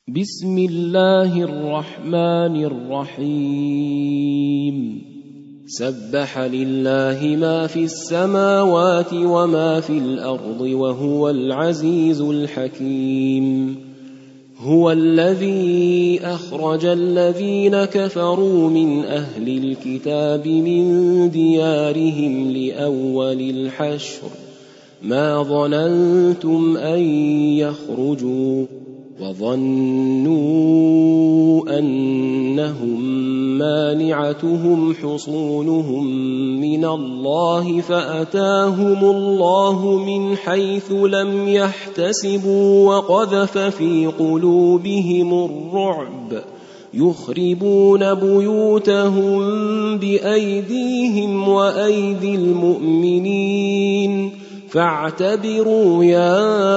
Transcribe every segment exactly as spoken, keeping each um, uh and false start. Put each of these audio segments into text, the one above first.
بسم الله الرحمن الرحيم سبح لله ما في السماوات وما في الأرض وهو العزيز الحكيم هو الذي أخرج الذين كفروا من أهل الكتاب من ديارهم لأول الحشر ما ظننتم أن يخرجوا وظنوا أنهم مانعتهم حصونهم من الله فأتاهم الله من حيث لم يحتسبوا وقذف في قلوبهم الرعب يخربون بيوتهم بأيديهم وأيدي المؤمنين فاعتبروا يا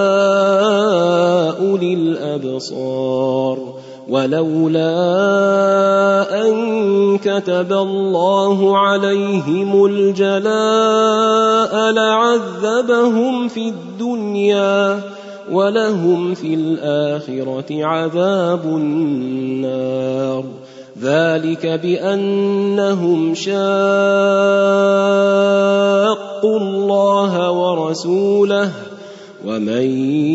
أولي الأبصار ولولا أن كتب الله عليهم الجلاء لعذبهم في الدنيا ولهم في الآخرة عذاب النار ذلك بأنهم شاقوا الله ورسوله ومن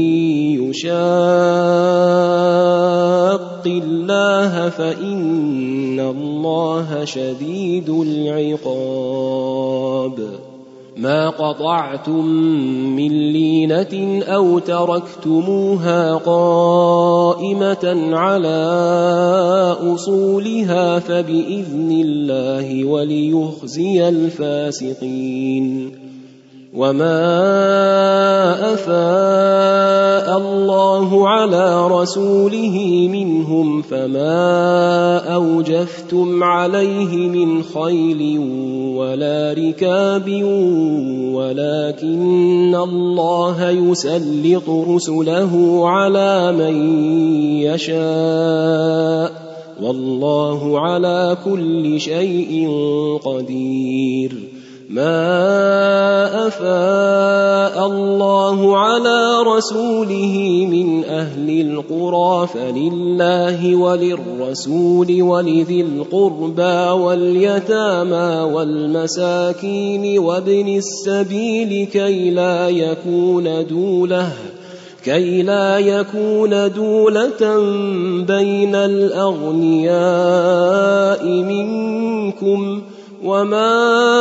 يشاق الله فإن الله شديد العقاب ما قطعتم من لينة أو تركتموها قائمة على أصولها فبإذن الله وليخزي الفاسقين وما أفاء الله على رسوله منهم فما أوجفتم عليه من خيل ولا ركاب ولكن الله يسلط رسله على من يشاء والله على كل شيء قدير ما أفاء الله على رسوله من أهل القرى فلله وللرسول ولذي القربى واليتامى والمساكين وابن السبيل كي لا يكون دولة كي لا يكون دولة بين الأغنياء منكم وما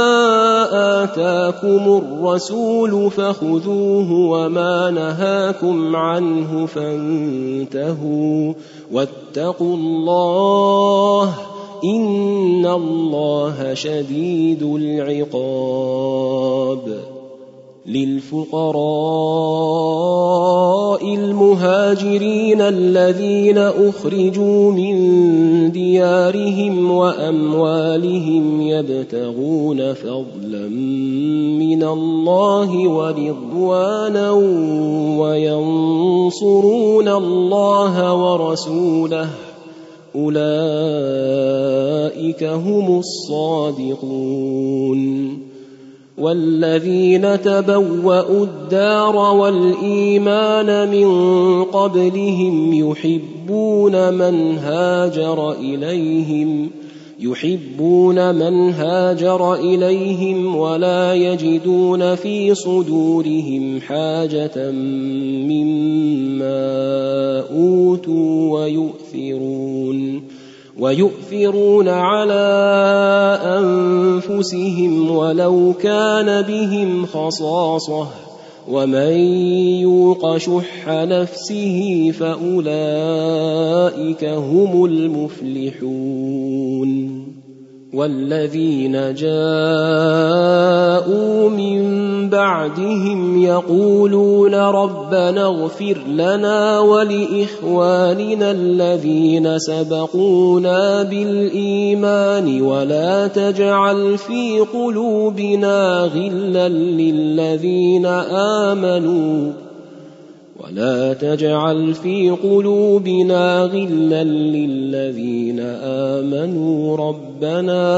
آتاكم الرسول فخذوه وما نهاكم عنه فانتهوا واتقوا الله إن الله شديد العقاب للفقراء المهاجرين الذين أخرجوا من ديارهم وأموالهم يبتغون فضلا من الله ورضوانا وينصرون الله ورسوله أولئك هم الصادقون والذين تبوأوا الدار والإيمان من قبلهم يحبون من هاجر إليهم يحبون من هاجر إليهم ولا يجدون في صدورهم حاجة مما أوتوا ويؤثرون ويؤثرون على أنفسهم ولو كان بهم خصاصة ومن يوق شح نفسه فأولئك هم المفلحون والذين جاءوا من بعدهم يقولون ربنا اغفر لنا ولإخواننا الذين سبقونا بالإيمان ولا تجعل في قلوبنا غلا للذين آمنوا ولا تجعل في قلوبنا غلا للذين آمنوا ربنا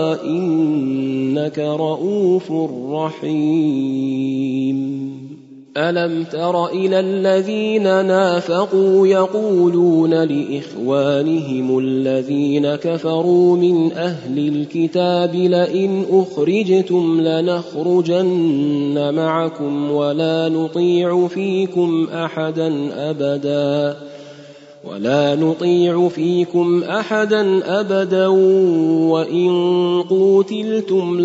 إنك رؤوف رحيم ألم تر إلى الذين نافقوا يقولون لإخوانهم الذين كفروا من أهل الكتاب لئن أخرجتم لنخرجن معكم ولا نطيع فيكم أحدا أبدا ولا نطيع فيكم أحدا أبدا وإن قوتلتم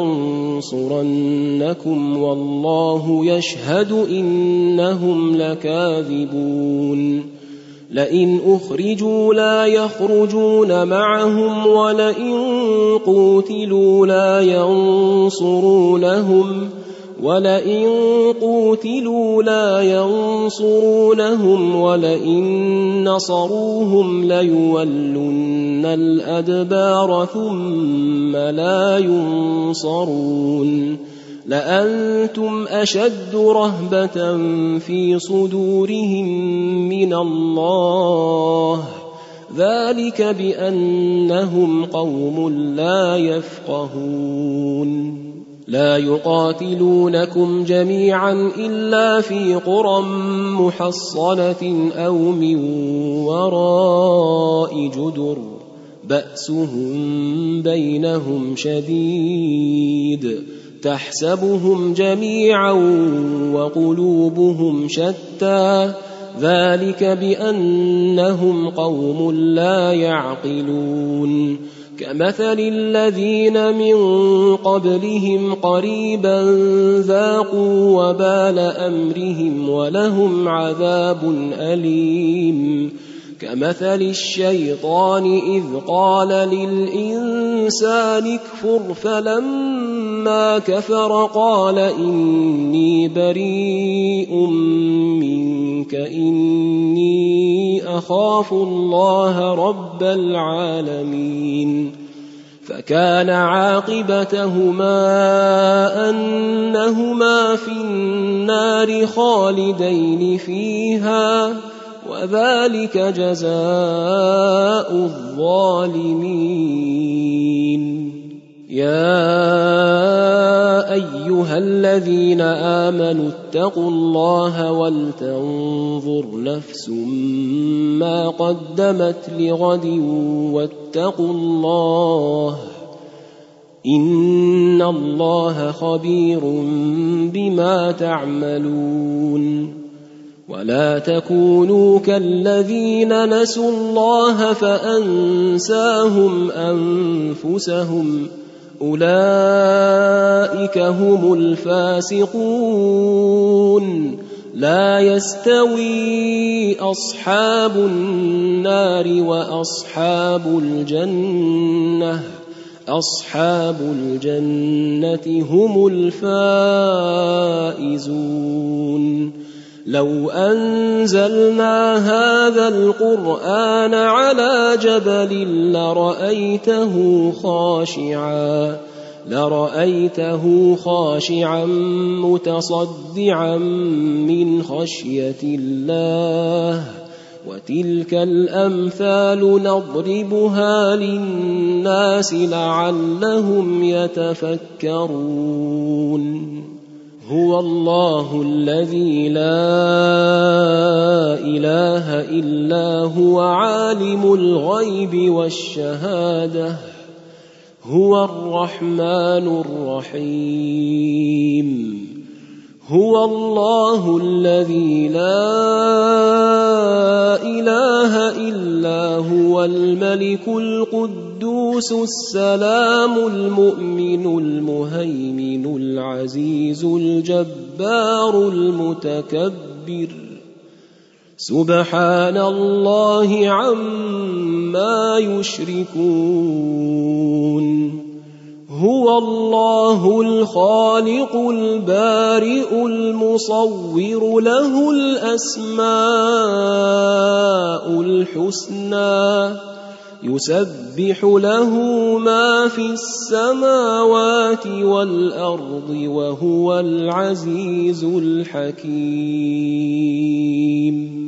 لننصرنكم والله يشهد إنهم لكاذبون لئن أخرجوا لا يخرجون معهم ولئن قوتلوا لا ينصرونهم ولئن قوتلوا لا ينصرونهم ولئن نصروهم ليولن الأدبار ثم لا ينصرون لأنتم أشد رهبة في صدورهم من الله ذلك بأنهم قوم لا يفقهون لا يقاتلونكم جميعا إلا في قرى محصنة أو من وراء جدر بأسهم بينهم شديد تحسبهم جميعا وقلوبهم شتى ذلك بأنهم قوم لا يعقلون كمثل الذين من قبلهم قريبا ذاقوا وبال أمرهم ولهم عذاب أليم كمثل الشيطان إذ قال للإنسان اكفر فلما كفر قال إني بريء منك إني أخاف الله رب العالمين فكان عاقبتهما أنهما في النار خالدين فيها وذلك جزاء الظالمين يا أيها الذين آمنوا اتقوا الله ولتنظر نفس ما قدمت لغد واتقوا الله إن الله خبير بما تعملون ولا تكونوا كالذين نسوا الله فأنساهم أنفسهم أولئك هم الفاسقون لا يستوي أصحاب النار وأصحاب الجنة أصحاب الجنة هم الفائزون لو أنزلنا هذا القرآن على جبل لرأيته خاشعا لرأيته خاشعا متصدعا من خشية الله وتلك الأمثال نضربها للناس لعلهم يتفكرون هو الله الذي لا إله إلا هو عالم الغيب والشهادة هو الرحمن الرحيم هو الله الذي لا إله إلا هو الملك القدوس السلام المؤمن المهيمن العزيز الجبار المتكبر سبحان الله عما يشركون هو الله الخالق البارئ المصور له الأسماء الحسنى يسبح له ما في السماوات والأرض وهو العزيز الحكيم